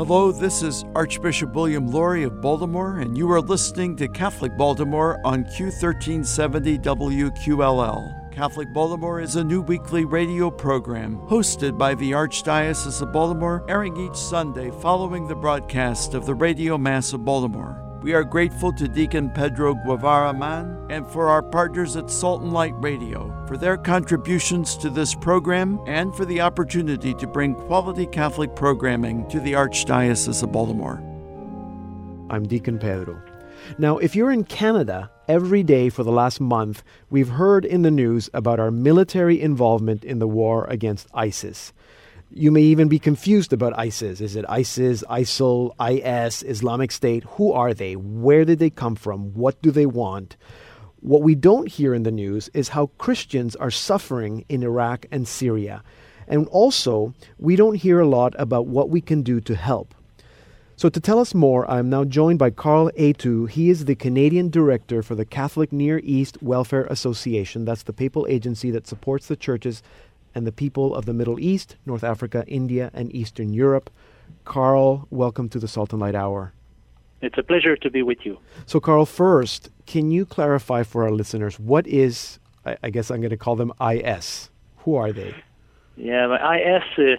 Hello, this is Archbishop William Laurie of Baltimore, and you are listening to Catholic Baltimore on Q1370 WQLL. Catholic Baltimore is a new weekly radio program hosted by the Archdiocese of Baltimore, airing each Sunday following the broadcast of the Radio Mass of Baltimore. We are grateful to Deacon Pedro Guevara Mann and for our partners at Salt and Light Radio for their contributions to this program and for the opportunity to bring quality Catholic programming to the Archdiocese of Baltimore. I'm Deacon Pedro. Now, if you're in Canada, every day for the last month, we've heard in the news about our military involvement in the war against ISIS. You may even be confused about ISIS. Is it ISIS, ISIL, IS, Islamic State? Who are they? Where did they come from? What do they want? What we don't hear in the news is how Christians are suffering in Iraq and Syria. And also, we don't hear a lot about what we can do to help. So to tell us more, I'm now joined by Carl Atou. He is the Canadian Director for the Catholic Near East Welfare Association. That's the papal agency that supports the churches and the people of the Middle East, North Africa, India, and Eastern Europe. Carl, welcome to the Salt and Light Hour. It's a pleasure to be with you. So, Carl, first, can you clarify for our listeners, what is, I guess I'm going to call them IS? Who are they? Yeah, IS,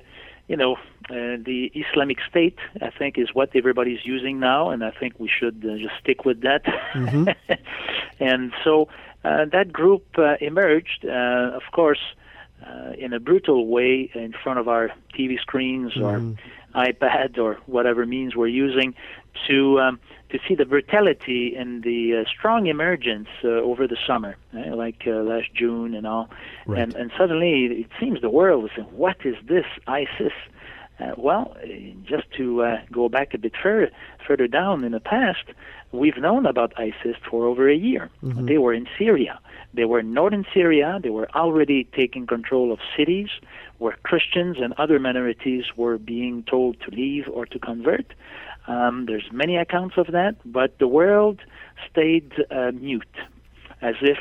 the Islamic State, I think, is what everybody's using now, and I think we should just stick with that. Mm-hmm. And so that group emerged, of course, in a brutal way in front of our TV screens or iPad or whatever means we're using to see the brutality and the strong emergence over the summer, like last June and all. Right. And suddenly it seems the world is saying, what is this ISIS? Just to go back a bit further down in the past, we've known about ISIS for over a year. Mm-hmm. They were in Syria. They were in northern Syria. They were already taking control of cities where Christians and other minorities were being told to leave or to convert. There's many accounts of that, but the world stayed mute, as if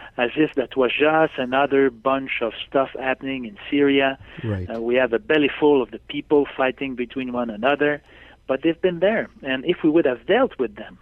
that was just another bunch of stuff happening in Syria. Right. We have a belly full of the people fighting between one another, but they've been there. And if we would have dealt with them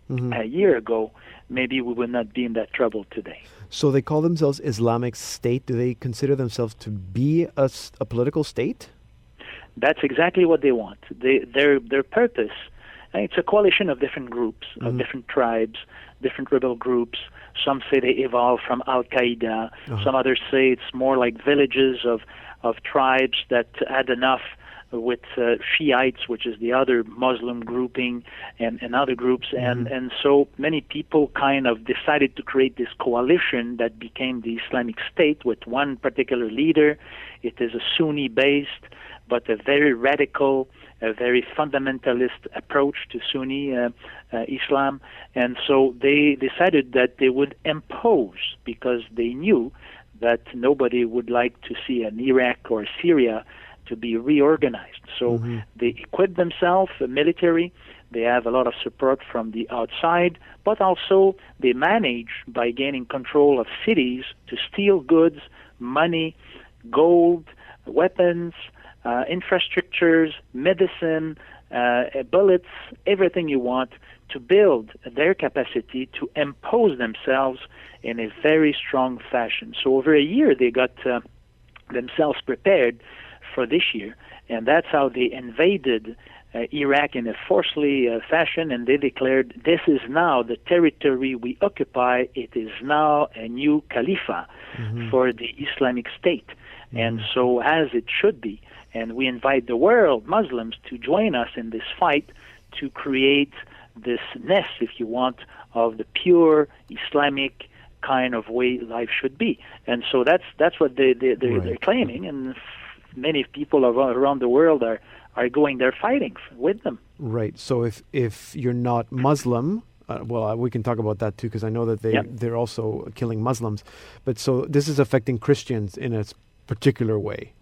a year ago, maybe we would not be in that trouble today. So they call themselves Islamic State. Do they consider themselves to be a political state? That's exactly what they want. Their purpose, it's a coalition of different groups, of different tribes, different rebel groups. Some say they evolved from Al-Qaeda. Some others say it's more like villages of tribes that had enough with Shiites, which is the other Muslim grouping, and other groups. And so many people kind of decided to create this coalition that became the Islamic State with one particular leader. It is a Sunni-based, but a very radical, a very fundamentalist approach to Sunni Islam. And so they decided that they would impose, because they knew that nobody would like to see an Iraq or Syria to be reorganized. So they equip themselves, military. They have a lot of support from the outside, but also they manage, by gaining control of cities, to steal goods, money, gold, weapons, infrastructures, medicine, bullets, everything you want, to build their capacity to impose themselves in a very strong fashion. So over a year, they got themselves prepared for this year, and that's how they invaded Iraq in a forcefully fashion, and they declared, this is now the territory we occupy. It is now a new Khalifa for the Islamic State. And so, as it should be, and we invite the world, Muslims, to join us in this fight to create this nest, if you want, of the pure Islamic kind of way life should be. And so that's what they're claiming, and many people around the world are going there fighting with them. Right. So if you're not Muslim, we can talk about that too, because I know that they're also killing Muslims. But so this is affecting Christians in a particular way.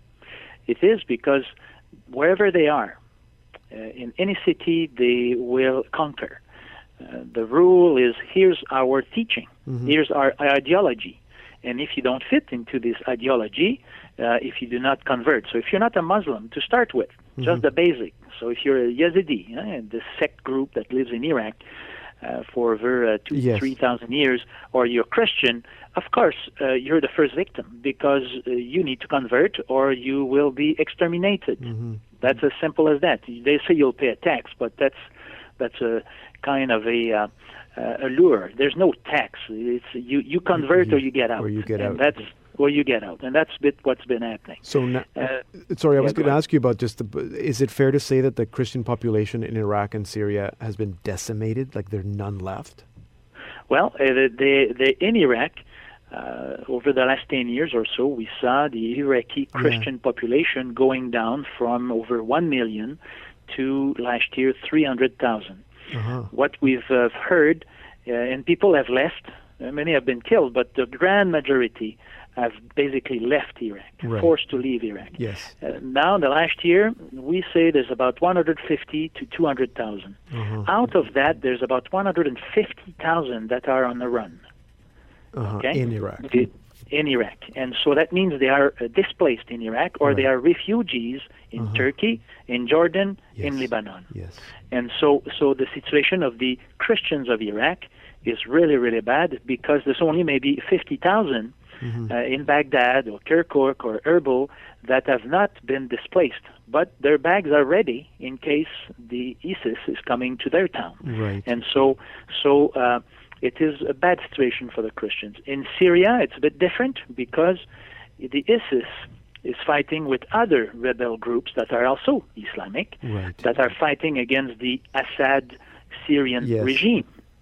It is, because wherever they are, in any city, they will conquer. The rule is, here's our teaching, here's our ideology. And if you don't fit into this ideology, if you do not convert, so if you're not a Muslim to start with, just the basic, So if you're a Yazidi, the sect group that lives in Iraq for over 3,000 years, or you're Christian, of course, you're the first victim because you need to convert or you will be exterminated. That's as simple as that. They say you'll pay a tax, but that's a kind of a lure. There's no tax. It's you convert or you get out. Or you get out. That's where you get out, and that's what's been happening. So, sorry, I was going to ask you about is it fair to say that the Christian population in Iraq and Syria has been decimated, like there's none left? Well, in Iraq, over the last 10 years or so, we saw the Iraqi Christian population going down from over 1 million to last year 300,000. What we've heard, and people have left, many have been killed, but the grand majority have basically left Iraq, forced to leave Iraq. Yes. Now, in the last year, we say there's about 150 to 200,000. Out of that, there's about 150,000 that are on the run. Okay? In Iraq. In Iraq. And so that means they are displaced in Iraq, or they are refugees in Turkey, in Jordan, in Lebanon. Yes. And so the situation of the Christians of Iraq is really, really bad because there's only maybe 50,000 in Baghdad or Kirkuk or Erbil that have not been displaced. But their bags are ready in case the ISIS is coming to their town. Right. And so it is a bad situation for the Christians. In Syria, it's a bit different because the ISIS is fighting with other rebel groups that are also Islamic, that are fighting against the Assad Syrian regime.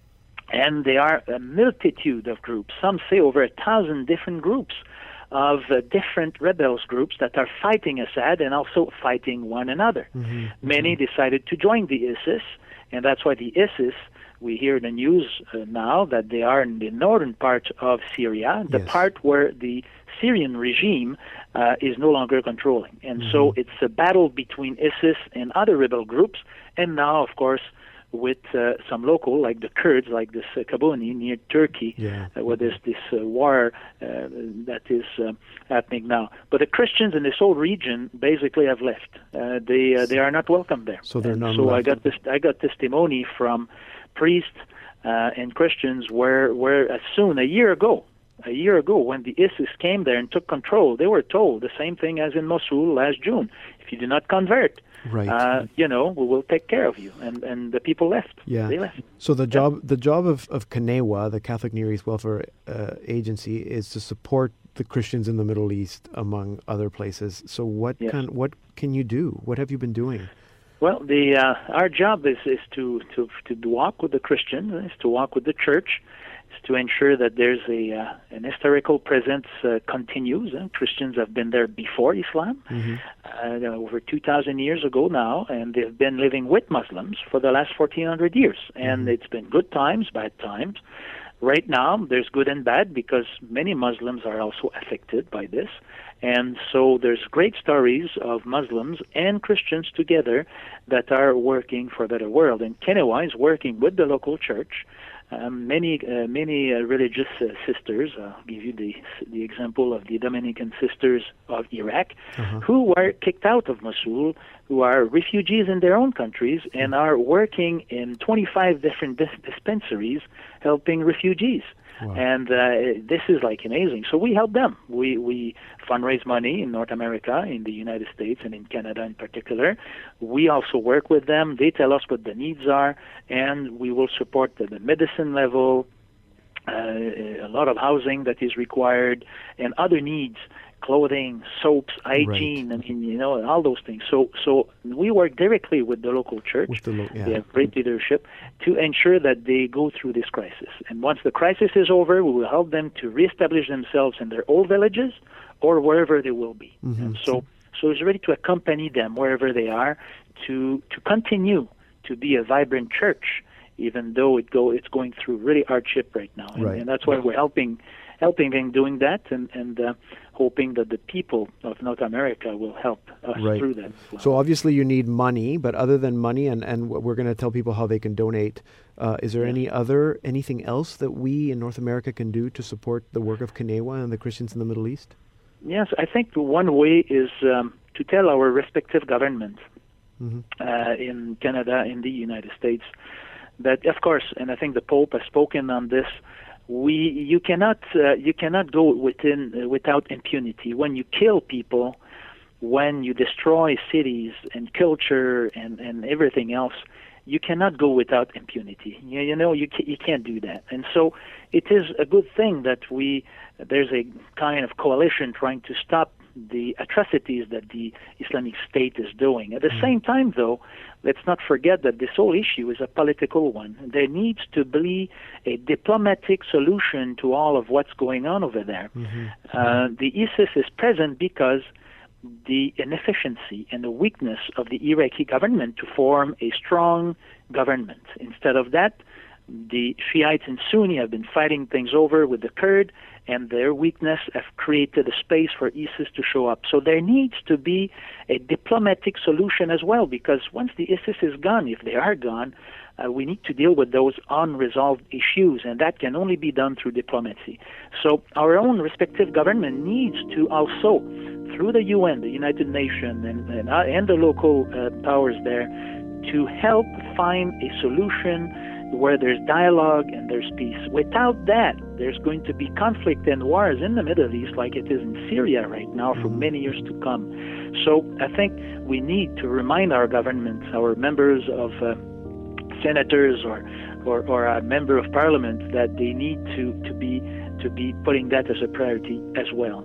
And there are a multitude of groups. Some say over 1,000 different groups of different rebels groups that are fighting Assad and also fighting one another. Many decided to join the ISIS, and that's why the ISIS, we hear in the news now that they are in the northern part of Syria, the part where the Syrian regime is no longer controlling. And so it's a battle between ISIS and other rebel groups, and now, of course, with some local, like the Kurds, like this Kobani near Turkey, where there's this war that is happening now. But the Christians in this whole region basically have left. They are not welcome there. So they're not. So I got testimony from priests and Christians where as soon a year ago, when the ISIS came there and took control, they were told the same thing as in Mosul last June: if you do not convert, we will take care of you. And the people left. They left. So the job of Kanewa, the Catholic Near East Welfare Agency, is to support the Christians in the Middle East, among other places. So what can you do? What have you been doing? Well, our job is to walk with the Christians, is to walk with the church, is to ensure that there's an historical presence continues. Christians have been there before Islam, over 2,000 years ago now, and they've been living with Muslims for the last 1,400 years. And it's been good times, bad times. Right now, there's good and bad because many Muslims are also affected by this. And so there's great stories of Muslims and Christians together that are working for a better world. And Kanewa is working with the local church. Many religious sisters, I'll give you the example of the Dominican sisters of Iraq, who were kicked out of Mosul, who are refugees in their own countries and are working in 25 different dispensaries helping refugees. Wow. And this is like amazing. So we help them. We fundraise money in North America, in the United States, and in Canada in particular. We also work with them. They tell us what the needs are, and we will support the medicine level, a lot of housing that is required, and other needs, clothing, soaps, hygiene, all those things. So we work directly with the local church. They have great leadership to ensure that they go through this crisis. And once the crisis is over, we will help them to reestablish themselves in their old villages or wherever they will be. And so it's ready to accompany them wherever they are to continue to be a vibrant church, even though it's going through really hardship right now. And that's why we're helping them doing that, and hoping that the people of North America will help us through that. Well. So obviously you need money, but other than money, and we're going to tell people how they can donate, is there anything else that we in North America can do to support the work of Kanewa and the Christians in the Middle East? Yes, I think one way is to tell our respective governments in Canada, in the United States. But of course, and I think the Pope has spoken on this, you cannot go without impunity. When you kill people, when you destroy cities and culture and everything else, you cannot go without impunity. You can't do that. And so it is a good thing that there's a kind of coalition trying to stop the atrocities that the Islamic State is doing. At the same time, though, let's not forget that this whole issue is a political one. There needs to be a diplomatic solution to all of what's going on over there. The ISIS is present because the inefficiency and the weakness of the Iraqi government to form a strong government. Instead of that, the Shiites and Sunni have been fighting things over with the Kurd, and their weakness have created a space for ISIS to show up. So there needs to be a diplomatic solution as well, because once the ISIS is gone, if they are gone, we need to deal with those unresolved issues, and that can only be done through diplomacy. So our own respective government needs to also, through the UN, the United Nations, and the local powers there, to help find a solution where there's dialogue and there's peace. Without that, there's going to be conflict and wars in the Middle East like it is in Syria right now for many years to come. So I think we need to remind our governments, our members of senators or a member of parliament, that they need to be putting that as a priority as well.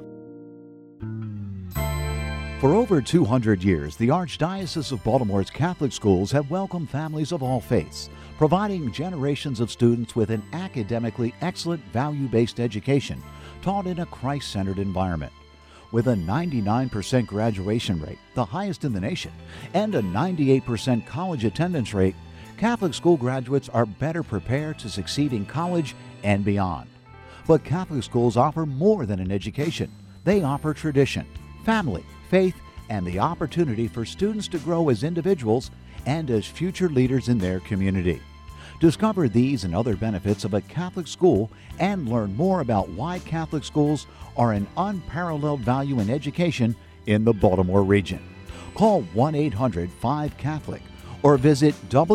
For over 200 years, the Archdiocese of Baltimore's Catholic schools have welcomed families of all faiths, providing generations of students with an academically excellent value-based education taught in a Christ-centered environment. With a 99% graduation rate, the highest in the nation, and a 98% college attendance rate, Catholic school graduates are better prepared to succeed in college and beyond. But Catholic schools offer more than an education. They offer tradition, family, faith, and the opportunity for students to grow as individuals and as future leaders in their community. Discover these and other benefits of a Catholic school and learn more about why Catholic schools are an unparalleled value in education in the Baltimore region. Call 1-800-5-CATHOLIC or visit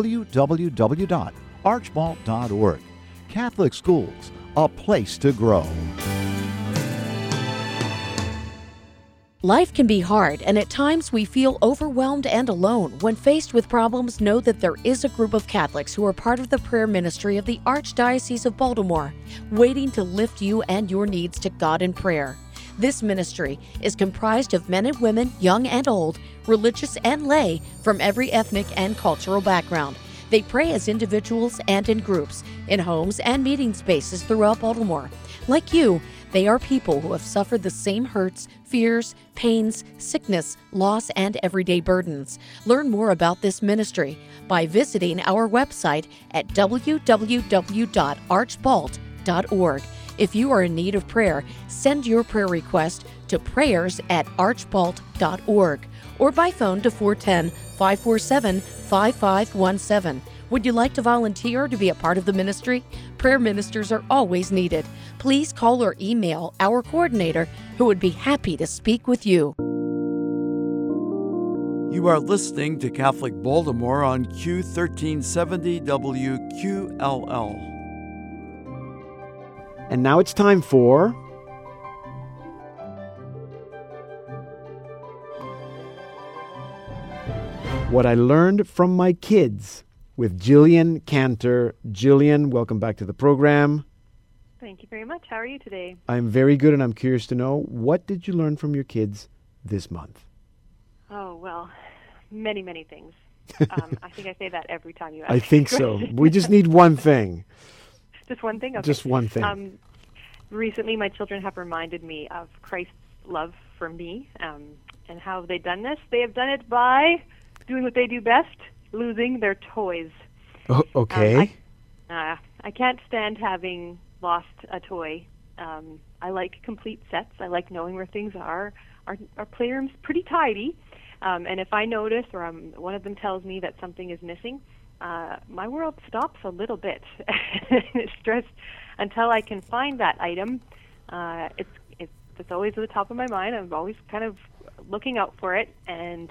www.archbalt.org. Catholic schools, a place to grow. Life can be hard, and at times we feel overwhelmed and alone. When faced with problems, know that there is a group of Catholics who are part of the prayer ministry of the Archdiocese of Baltimore, waiting to lift you and your needs to God in prayer. This ministry is comprised of men and women, young and old, religious and lay, from every ethnic and cultural background. They pray as individuals and in groups, in homes and meeting spaces throughout Baltimore. Like you, they are people who have suffered the same hurts, fears, pains, sickness, loss, and everyday burdens. Learn more about this ministry by visiting our website at www.archbalt.org. If you are in need of prayer, send your prayer request to prayers@archbalt.org or by phone to 410-547-5517. Would you like to volunteer to be a part of the ministry? Prayer ministers are always needed. Please call or email our coordinator, who would be happy to speak with you. You are listening to Catholic Baltimore on Q1370 WQLL. And now it's time for What I Learned from My Kids with Jillian Cantor. Jillian, welcome back to the program. Thank you very much. How are you today? I'm very good, and I'm curious to know, what did you learn from your kids this month? Oh, well, many, many things. I think I say that every time you ask. I think so. We just need one thing. Just one thing? Okay. Just one thing. Recently, my children have reminded me of Christ's love for me, and how have they done this? They have done it by doing what they do best, losing their toys. Oh, okay. I can't stand having lost a toy. I like complete sets. I like knowing where things are. Our playroom's pretty tidy, and if I notice or one of them tells me that something is missing, my world stops a little bit. It's stressed until I can find that item. It's always at the top of my mind. I'm always kind of looking out for it, and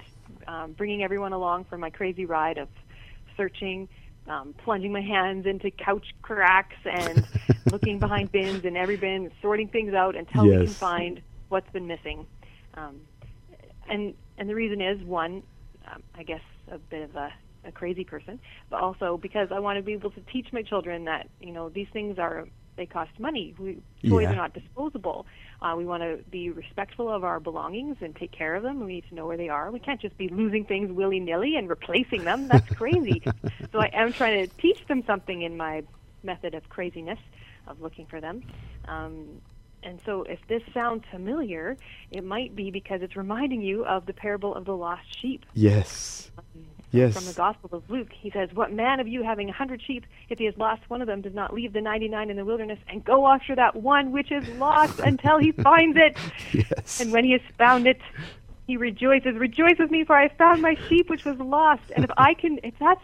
bringing everyone along for my crazy ride of searching, plunging my hands into couch cracks and looking behind bins in every bin, sorting things out until we can find what's been missing. And the reason is, one, I guess a bit of a crazy person, but also because I want to be able to teach my children that, these things they cost money. Toys are not disposable. We want to be respectful of our belongings and take care of them. We need to know where they are. We can't just be losing things willy-nilly and replacing them. That's crazy. So I am trying to teach them something in my method of craziness, of looking for them. And so if this sounds familiar, it might be because it's reminding you of the parable of the lost sheep. Yes. From the Gospel of Luke. He says, "What man of you having 100 sheep, if he has lost one of them, does not leave the 99 in the wilderness and go after that one which is lost until he finds it? Yes. And when he has found it, he rejoices. Rejoice with me, for I have found my sheep which was lost." And if I can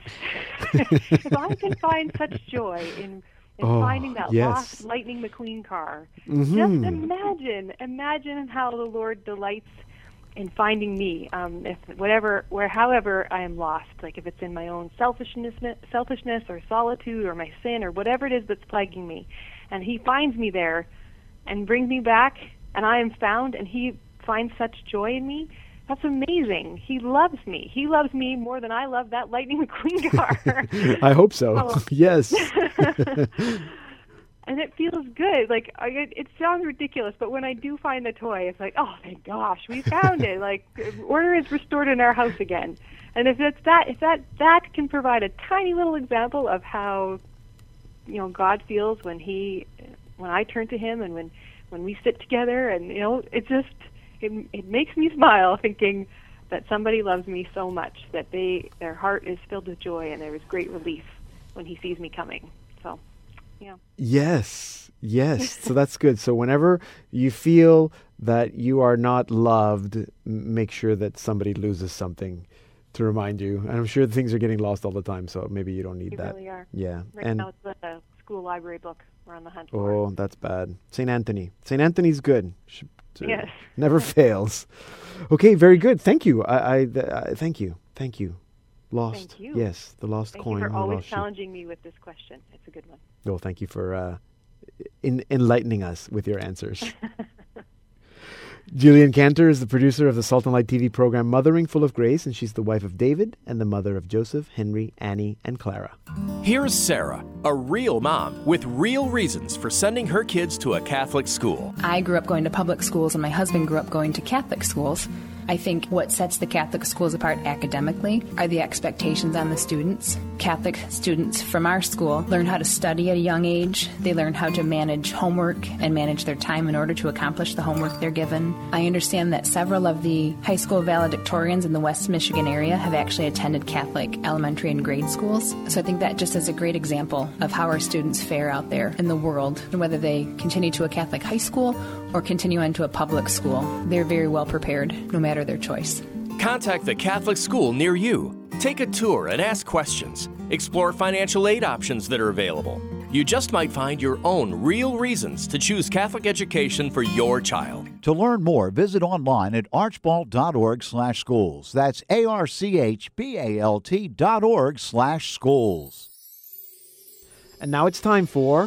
find such joy in finding that lost Lightning McQueen car, just imagine how the Lord delights in finding me, however I am lost, like if it's in my own selfishness or solitude or my sin or whatever it is that's plaguing me, and he finds me there and brings me back, and I am found, and he finds such joy in me. That's amazing. He loves me. He loves me more than I love that Lightning McQueen car. I hope so. Yes. And it feels good. Like, it sounds ridiculous, but when I do find the toy, it's like, oh, thank gosh, we found it. Like, order is restored in our house again. And if that can provide a tiny little example of how, God feels when I turn to him, and when we sit together, and it makes me smile thinking that somebody loves me so much that their heart is filled with joy, and there is great relief when he sees me coming. So. Yeah. Yes. So that's good. So whenever you feel that you are not loved, make sure that somebody loses something to remind you. And I'm sure things are getting lost all the time, so maybe you don't need that. Really are. Yeah. Right now it's a school library book we're on the hunt for. Oh, that's bad. St. Anthony. St. Anthony's good. Yes. Never fails. Okay, very good. Thank you. I thank you. Lost. Thank you. Yes, the lost Thank coin. Thank you for always lost challenging me with this question. It's a good one. Well, thank you for enlightening us with your answers. Jillian Cantor is the producer of the Salt and Light TV program Mothering Full of Grace, and she's the wife of David and the mother of Joseph, Henry, Annie, and Clara. Here's Sarah, a real mom with real reasons for sending her kids to a Catholic school. I grew up going to public schools, and my husband grew up going to Catholic schools. I think what sets the Catholic schools apart academically are the expectations on the students. Catholic students from our school learn how to study at a young age. They learn how to manage homework and manage their time in order to accomplish the homework they're given. I understand that several of the high school valedictorians in the West Michigan area have actually attended Catholic elementary and grade schools. So I think that just is a great example of how our students fare out there in the world, and whether they continue to a Catholic high school or continue on to a public school. They're very well prepared, no matter their choice. Contact the Catholic school near you. Take a tour and ask questions. Explore financial aid options that are available. You just might find your own real reasons to choose Catholic education for your child. To learn more, visit online at archbald.org/schools. That's archbalt.org/schools. And now it's time for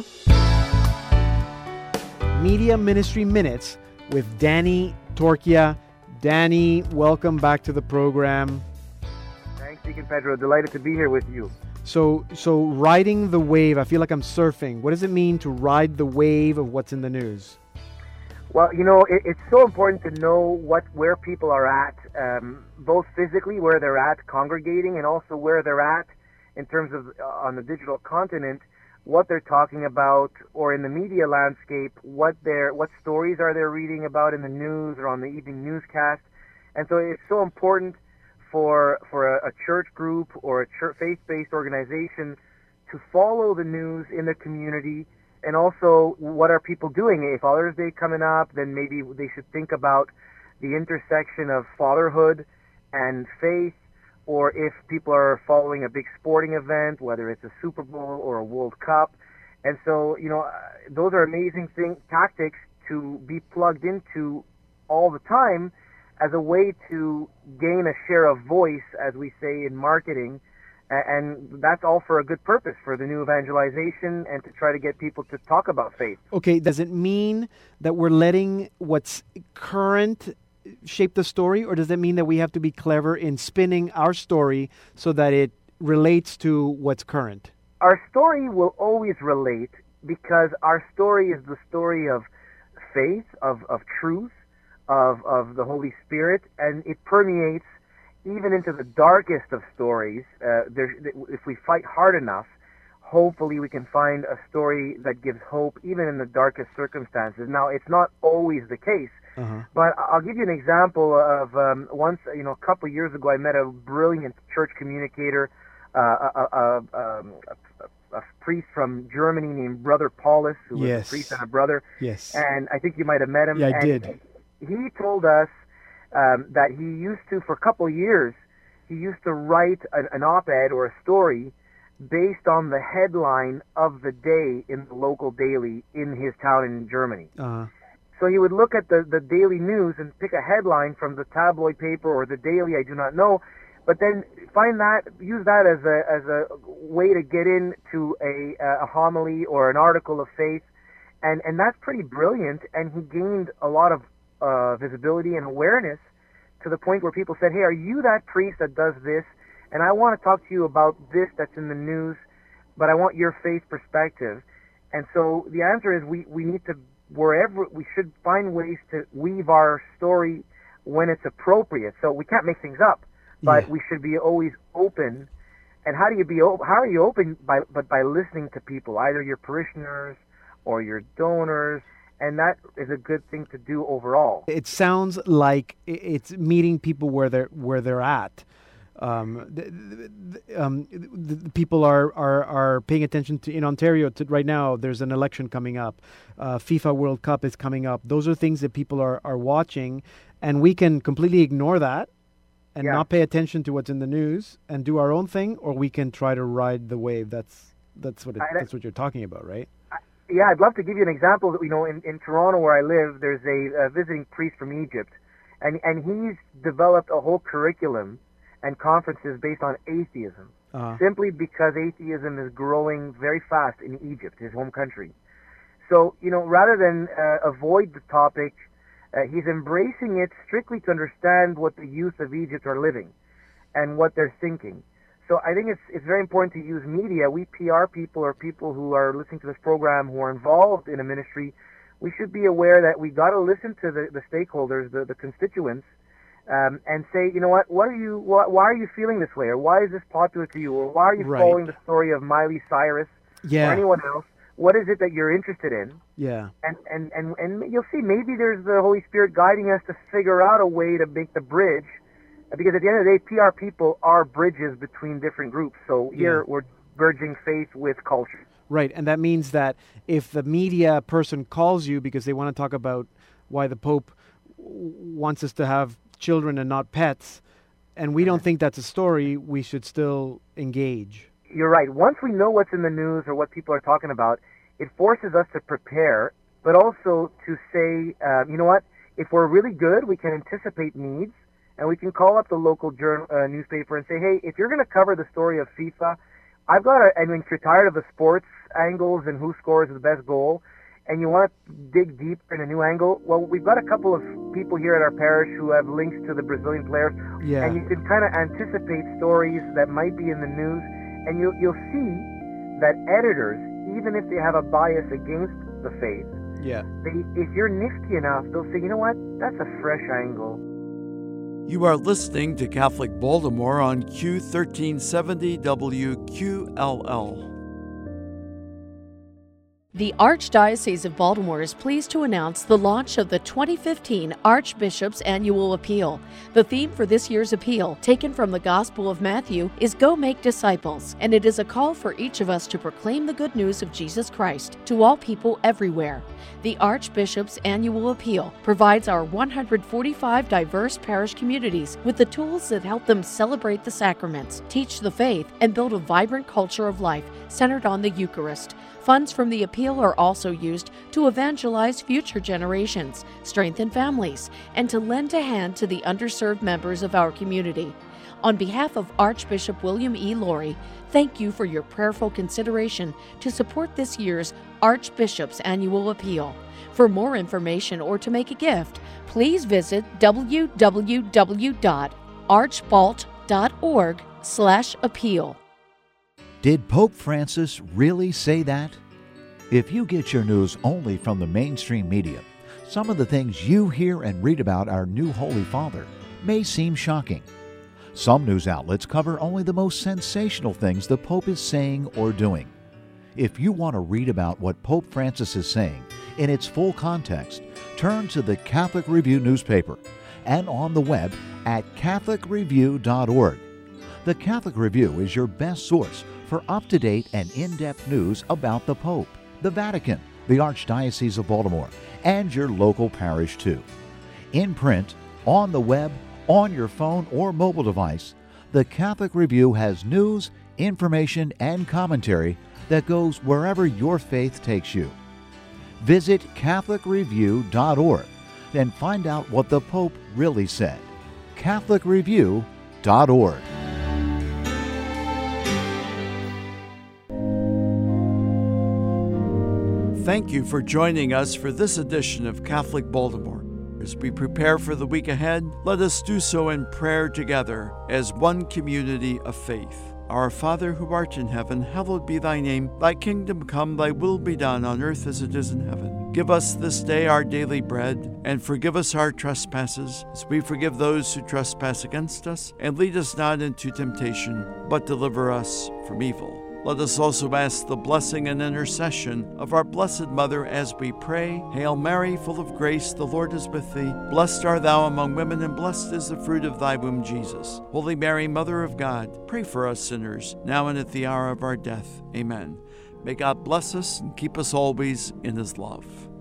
Media Ministry Minutes with Danny Torchia. Danny, welcome back to the program. Thanks, Deacon Pedro. Delighted to be here with you. So riding the wave, I feel like I'm surfing. What does it mean to ride the wave of what's in the news? Well, it's so important to know where people are at, both physically, where they're at congregating, and also where they're at in terms of on the digital continent, what they're talking about, or in the media landscape, what stories are they reading about in the news or on the evening newscast. And so it's so important for a church group or a faith-based organization to follow the news in the community, and also what are people doing. If Father's Day coming up, then maybe they should think about the intersection of fatherhood and faith, or if people are following a big sporting event, whether it's a Super Bowl or a World Cup. And so, those are amazing tactics to be plugged into all the time, as a way to gain a share of voice, as we say in marketing, and that's all for a good purpose, for the new evangelization and to try to get people to talk about faith. Okay, does it mean that we're letting what's current shape the story, or does it mean that we have to be clever in spinning our story so that it relates to what's current? Our story will always relate because our story is the story of faith, of truth, of the Holy Spirit, and it permeates even into the darkest of stories. If we fight hard enough, hopefully we can find a story that gives hope even in the darkest circumstances. Now, it's not always the case, but I'll give you an example of once, a couple of years ago, I met a brilliant church communicator, a priest from Germany named Brother Paulus, who was a priest and a brother. Yes. And I think you might have met him. Yeah, I did. He told us that he used to, for a couple of years, he used to write an op-ed or a story based on the headline of the day in the local daily in his town in Germany. So he would look at the daily news and pick a headline from the tabloid paper or the daily, I do not know, but then use that as a way to get into a homily or an article of faith, and that's pretty brilliant. And he gained a lot of visibility and awareness to the point where people said, "Hey, are you that priest that does this? And I want to talk to you about this that's in the news, but I want your faith perspective." And so the answer is we need to, we should find ways to weave our story when it's appropriate. So we can't make things up, but we should be always open. And how are you open? By listening to people, either your parishioners or your donors. And that is a good thing to do overall. It sounds like it's meeting people where they're at. The people are paying attention to, in Ontario right now. There's an election coming up. FIFA World Cup is coming up. Those are things that people are watching, and we can completely ignore that and not pay attention to what's in the news and do our own thing, or we can try to ride the wave. That's what you're talking about, right? Yeah, I'd love to give you an example. In Toronto, where I live, there's a visiting priest from Egypt, and he's developed a whole curriculum and conferences based on atheism, simply because atheism is growing very fast in Egypt, his home country. So, rather than avoid the topic, he's embracing it strictly to understand what the youth of Egypt are living and what they're thinking. So I think it's very important to use media. We PR people or people who are listening to this program who are involved in a ministry, we should be aware that we got to listen to the stakeholders, the constituents, and say, why are you feeling this way, or why is this popular to you, or why are you following the story of Miley Cyrus or anyone else? What is it that you're interested in? Yeah. And you'll see maybe there's the Holy Spirit guiding us to figure out a way to make the bridge. Because at the end of the day, PR people are bridges between different groups. So here we're bridging faith with culture. Right, and that means that if the media person calls you because they want to talk about why the Pope wants us to have children and not pets, and we don't think that's a story, we should still engage. You're right. Once we know what's in the news or what people are talking about, it forces us to prepare, but also to say, if we're really good, we can anticipate needs. And we can call up the local newspaper and say, hey, if you're going to cover the story of FIFA, if you're tired of the sports angles and who scores the best goal, and you want to dig deeper in a new angle, well, we've got a couple of people here at our parish who have links to the Brazilian players, and you can kind of anticipate stories that might be in the news, and you'll see that editors, even if they have a bias against the faith, if you're nifty enough, they'll say, you know what, that's a fresh angle. You are listening to Catholic Baltimore on Q1370 WQLL. The Archdiocese of Baltimore is pleased to announce the launch of the 2015 Archbishop's Annual Appeal. The theme for this year's appeal, taken from the Gospel of Matthew, is Go Make Disciples, and it is a call for each of us to proclaim the good news of Jesus Christ to all people everywhere. The Archbishop's Annual Appeal provides our 145 diverse parish communities with the tools that help them celebrate the sacraments, teach the faith, and build a vibrant culture of life centered on the Eucharist. Funds from the appeal appeal are also used to evangelize future generations, strengthen families, and to lend a hand to the underserved members of our community. On behalf of Archbishop William E. Lori, thank you for your prayerful consideration to support this year's Archbishop's Annual Appeal. For more information or to make a gift, please visit www.archbalt.org/appeal. Did Pope Francis really say that? If you get your news only from the mainstream media, some of the things you hear and read about our new Holy Father may seem shocking. Some news outlets cover only the most sensational things the Pope is saying or doing. If you want to read about what Pope Francis is saying in its full context, turn to the Catholic Review newspaper and on the web at catholicreview.org. The Catholic Review is your best source for up-to-date and in-depth news about the Pope, the Vatican, the Archdiocese of Baltimore, and your local parish too. In print, on the web, on your phone or mobile device, the Catholic Review has news, information, and commentary that goes wherever your faith takes you. Visit catholicreview.org and find out what the Pope really said. catholicreview.org. Thank you for joining us for this edition of Catholic Baltimore. As we prepare for the week ahead, let us do so in prayer together as one community of faith. Our Father who art in heaven, hallowed be thy name. Thy kingdom come, thy will be done on earth as it is in heaven. Give us this day our daily bread, and forgive us our trespasses, as we forgive those who trespass against us. And lead us not into temptation, but deliver us from evil. Let us also ask the blessing and intercession of our Blessed Mother as we pray. Hail Mary, full of grace, the Lord is with thee. Blessed art thou among women, and blessed is the fruit of thy womb, Jesus. Holy Mary, Mother of God, pray for us sinners, now and at the hour of our death. Amen. May God bless us and keep us always in his love.